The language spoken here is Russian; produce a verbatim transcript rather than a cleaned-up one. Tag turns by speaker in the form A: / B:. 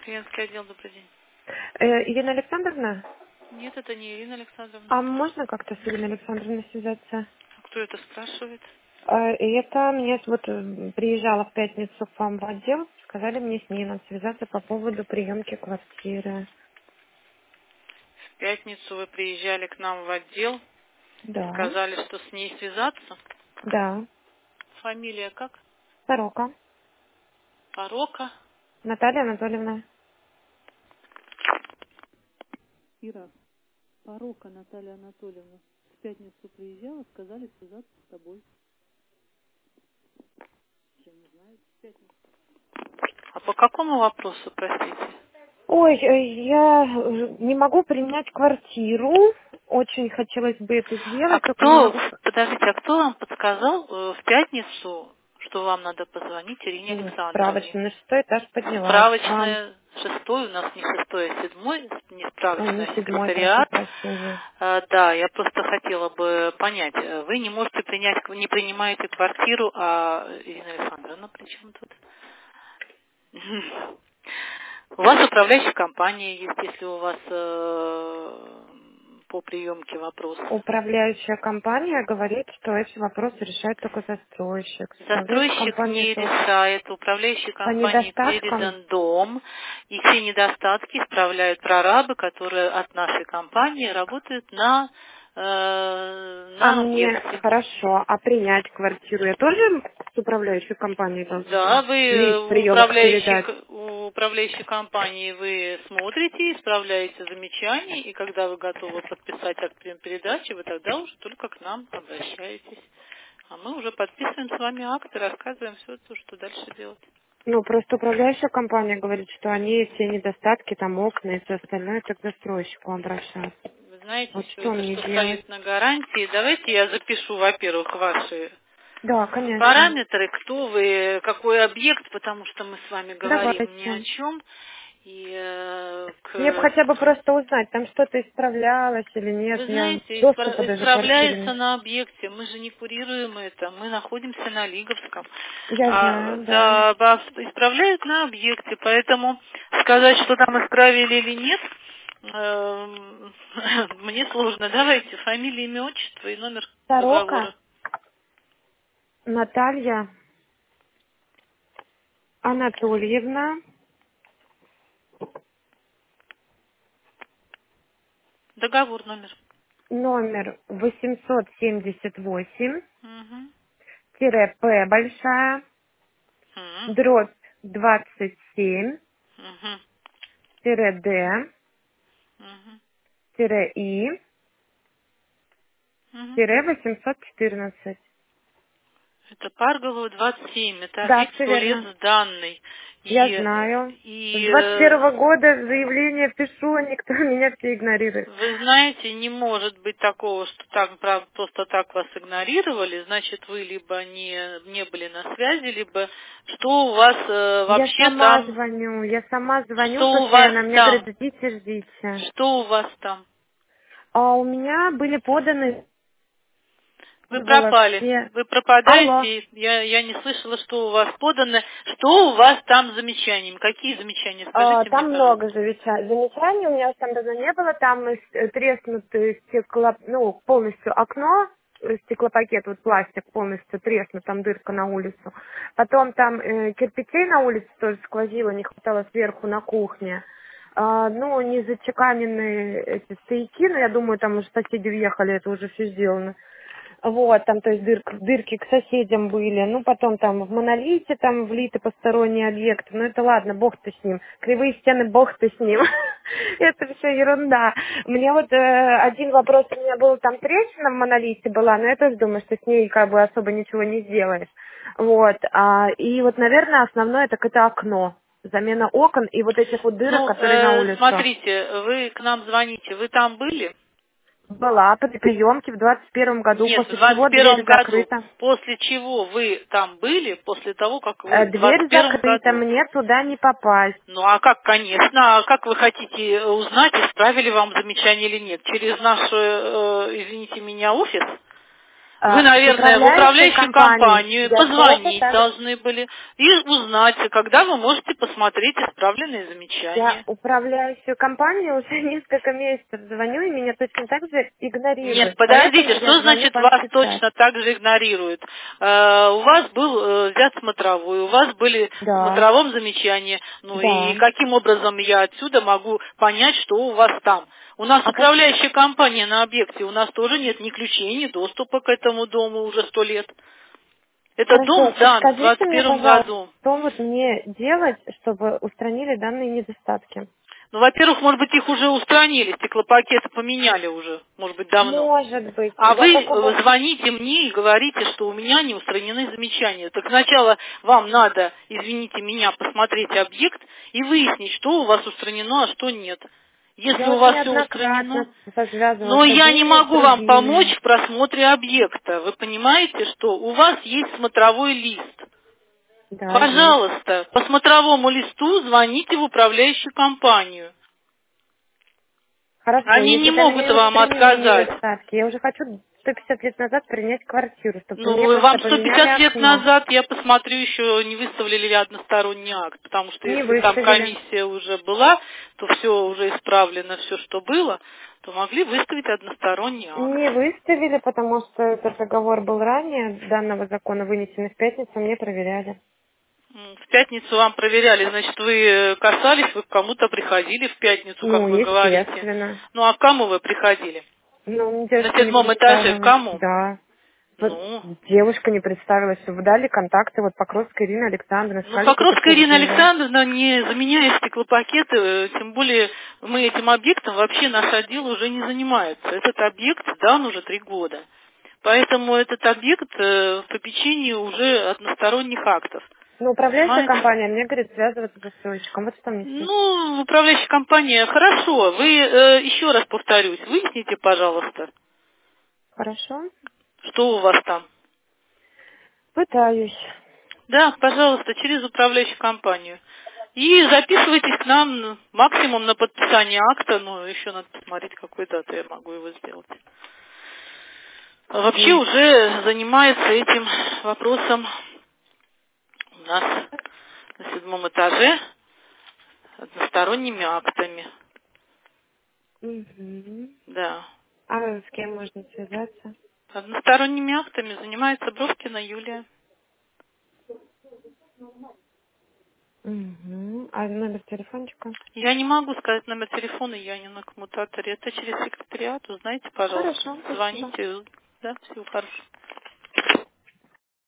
A: Клиентский отдел, добрый день.
B: Э, Ирина Александровна,
A: Нет, это не Ирина Александровна.
B: а можно как-то с Ириной Александровной связаться?
A: А кто это спрашивает?
B: Э, и это мне вот э, приезжала в пятницу к вам в отдел, сказали мне с ней надо связаться по поводу приемки квартиры.
A: В пятницу вы приезжали к нам в отдел и
B: Да,
A: сказали, что с ней связаться.
B: да,
A: Фамилия как?
B: Сорока,
A: Порока.
B: Наталья Анатольевна.
A: Ира, Порока Наталья Анатольевна. В пятницу приезжала, сказали связаться с тобой. Я не знаю, в пятницу. А по какому вопросу, простите?
B: Ой, э, я э, не могу принять квартиру, очень хотелось бы это
A: А
B: сделать, только не
A: кто,
B: могу.
A: подождите, а кто вам подсказал э, в пятницу, что вам надо позвонить Ирине
B: Ну,
A: Александровне?
B: справочно, на шестой этаж поднялась к вам.
A: Справочная шестой, у нас не шестой, а седьмой, не
B: Ой,
A: справочная,
B: не
A: а
B: седьмой, прошу
A: секретариат.
B: прощения.
A: Э, Да, я просто хотела бы понять, э, вы не можете принять, не принимаете квартиру, а Ирина Александровна, при чем тут? У вас управляющая компания есть, если у вас э, по приемке вопрос.
B: Управляющая компания говорит, что эти вопросы решает только застройщик. С управляющей
A: Застройщик
B: компанией
A: не
B: тоже
A: решает, управляющей
B: по
A: компании
B: недостаткам.
A: передан дом, и все недостатки исправляют прорабы, которые от нашей компании работают на, э,
B: А
A: на
B: мне
A: объекте.
B: хорошо, а принять квартиру я тоже с управляющей компанией
A: Да,
B: должна?
A: вы
B: Лист
A: у
B: приемок
A: управляющей,
B: передать.
A: к- у управляющей компании вы смотрите, исправляете замечания, и когда вы готовы подписать акт прием-передачи, вы тогда уже только к нам обращаетесь. А мы уже подписываем с вами акт и рассказываем все, что дальше делать.
B: Ну, просто управляющая компания говорит, что они все недостатки, там окна и все остальное, так к застройщику обращаться.
A: Вы знаете,
B: Вот
A: все
B: что
A: это,
B: мне
A: что
B: делать?
A: стоит на гарантии. Давайте я запишу, во-первых, ваши
B: Да, конечно.
A: параметры, кто вы, какой объект, потому что мы с вами говорим ни о
B: Давайте.
A: чем. И э,
B: Мне бы
A: к
B: хотя бы просто узнать, там что-то исправлялось или нет.
A: Вы
B: Я
A: знаете,
B: доступа
A: испра-
B: даже к квартире
A: исправляется
B: нет.
A: на объекте. Мы же не курируем это. Мы находимся на Лиговском.
B: Я
A: А,
B: знаю, да.
A: да, да, исправляют на объекте. Поэтому сказать, что там исправили или нет, эм, мне сложно. Давайте фамилия, имя, отчество и номер
B: Сорока
A: договора.
B: Наталья Анатольевна,
A: Договор номер.
B: номер восемьсот семьдесят восемь,
A: Угу.
B: тире П большая,
A: Угу.
B: дробь двадцать семь,
A: Угу.
B: тире Д,
A: Угу.
B: тире И,
A: Угу.
B: тире восемьсот четырнадцать.
A: Это Парголова двадцать семь, это
B: Да,
A: объект
B: все
A: туалет
B: верно.
A: сданный.
B: Я
A: И,
B: знаю. С
A: и
B: двадцать
A: э,
B: первого года заявление пишу, а никто меня все игнорирует.
A: вы знаете, не может быть такого, что так прав- просто так вас игнорировали, значит, вы либо не, не были на связи, либо что у вас э,
B: Я
A: вообще
B: сама
A: там,
B: звоню, я сама звоню
A: что у вас
B: постоянно, мне говорят,
A: там,
B: ждите, ждите.
A: что у вас там.
B: А у меня были поданы,
A: Вы
B: было
A: пропали,
B: все...
A: вы
B: Алло,
A: пропадаете, я, я не слышала, что у вас подано, что у вас там с замечаниями, какие замечания,
B: а,
A: скажите мне,
B: там много
A: пожалуйста.
B: замеча- замечаний, у меня уж там давно не было, там э, с- треснутый стекло, ну, полностью окно, э, стеклопакет, вот пластик полностью треснут, там дырка на улицу. Потом там э, кирпичей на улице тоже сквозило, не хватало сверху на кухне. А, ну, не зачеканенные эти стояки, но я думаю, там уже соседи въехали, это уже все сделано. Вот, там, то есть дырк- дырки к соседям были. Ну, потом там в монолите там влиты посторонние объекты. Ну, это ладно, бог ты с ним. Кривые стены, бог ты с ним. Это все ерунда. Мне вот э, один вопрос, у меня был там трещина в монолите была, но я тоже думаю, что с ней как бы особо ничего не сделаешь. Вот. А, и вот, наверное, основное так это окно. Замена окон и вот этих вот дырок,
A: Ну,
B: которые на
A: э,
B: улицу.
A: смотрите, вы к нам звоните, вы там были?
B: Была при приемке в двадцать первом году,
A: Нет, в
B: после
A: двадцать
B: чего
A: первом
B: дверь
A: году.
B: закрыта.
A: После чего вы там были? После того, как
B: Э,
A: вы в двадцать
B: Дверь
A: первом
B: закрыта,
A: году.
B: мне туда не попасть.
A: Ну а как, конечно, а как вы хотите узнать, исправили вам замечание или нет? Через наш, э, извините меня, офис? Вы, наверное, в управляющую компанию
B: Я
A: позвонить
B: так...
A: должны были и узнать, когда вы можете посмотреть исправленные
B: Я
A: замечания.
B: управляющую компанию уже несколько месяцев звоню, и меня точно так же
A: Нет,
B: игнорируют. Поэтому
A: подождите,
B: я
A: что
B: звоню
A: значит
B: вам
A: вас
B: сейчас.
A: точно так же игнорируют? Э, у вас был э, взят смотровой, у вас были в
B: Да,
A: смотровом замечания. Ну и
B: да.
A: каким образом я отсюда могу понять, что у вас там? У нас
B: А как...
A: управляющая компания на объекте, у нас тоже нет ни ключей, ни доступа к этому дому уже сто лет. Этот дом
B: Хорошо,
A: сдан в
B: подскажите
A: двадцать
B: мне,
A: первом
B: пожалуйста,
A: году.
B: что вот мне делать, чтобы устранили данные недостатки?
A: Ну, во-первых, может быть, их уже устранили, стеклопакеты поменяли уже, может быть, давно.
B: Может быть.
A: А
B: Я
A: вы
B: только
A: э,
B: вот...
A: звоните мне и говорите, что у меня не устранены замечания. Так сначала вам надо, извините меня, посмотреть объект и выяснить, что у вас устранено, а что нет. Если
B: Я
A: у
B: уже
A: вас все устранено,
B: неоднократно созвязывалась
A: но
B: с
A: я не
B: одними и с
A: могу вам помочь
B: другими.
A: в просмотре объекта. Вы понимаете, что у вас есть смотровой лист.
B: Да, есть.
A: Пожалуйста, по смотровому листу звоните в управляющую компанию.
B: Хорошо,
A: Они не
B: если там
A: могут
B: не
A: вам
B: устранены
A: отказать.
B: недостатки, я уже хочу сто пятьдесят лет назад принять квартиру, чтобы мне
A: Ну,
B: просто
A: вам сто
B: поменяли
A: пятьдесят лет
B: окно.
A: назад, я посмотрю, еще не выставили ли односторонний акт, потому что
B: Не
A: если там
B: выставили.
A: комиссия уже была, то все уже исправлено, все, что было, то могли выставить односторонний акт.
B: Не выставили, потому что этот договор был ранее данного закона вынесен, и в пятницу мне проверяли.
A: М, В пятницу вам проверяли, значит, вы касались, вы к кому-то приходили в пятницу, как
B: Ну,
A: вы говорите.
B: естественно.
A: Ну, а к кому вы приходили?
B: Ну, мне
A: На
B: девушка не
A: седьмом этаже к
B: представилась.
A: кому?
B: Да. Вот
A: Ну,
B: девушка не представилась, что вы дали контакты, вот Покровская Ирина Александровна,
A: Ну,
B: сказали, что это
A: Покровская Ирина
B: Сергеева.
A: Александровна не заменяет стеклопакеты, э, тем более мы этим объектом, вообще наш отдел уже не занимается. Этот объект дан уже три года. Поэтому этот объект э, в попечении уже односторонних актов.
B: Ну, управляющая
A: Понимаете?
B: компания мне говорит связываться с застройщиком. Вот что мне сделать.
A: Ну, управляющая компания, хорошо. Вы, э, еще раз повторюсь, выясните, пожалуйста,
B: Хорошо?
A: что у вас там.
B: Пытаюсь.
A: Да, пожалуйста, через управляющую компанию. И записывайтесь к нам ну, максимум на подписание акта, но еще надо посмотреть, какой даты я могу его сделать. А вообще
B: М.
A: уже занимается этим вопросом у нас на седьмом этаже односторонними актами.
B: Мгм.
A: Да.
B: А с кем можно связаться?
A: Односторонними актами занимается Бровкина Юлия.
B: Угу. А номер телефончика?
A: Я не могу сказать номер телефона, я не на коммутаторе. Это через секретариат. Узнайте, пожалуйста.
B: Хорошо, спасибо.
A: Звоните. Да, всего хорошего.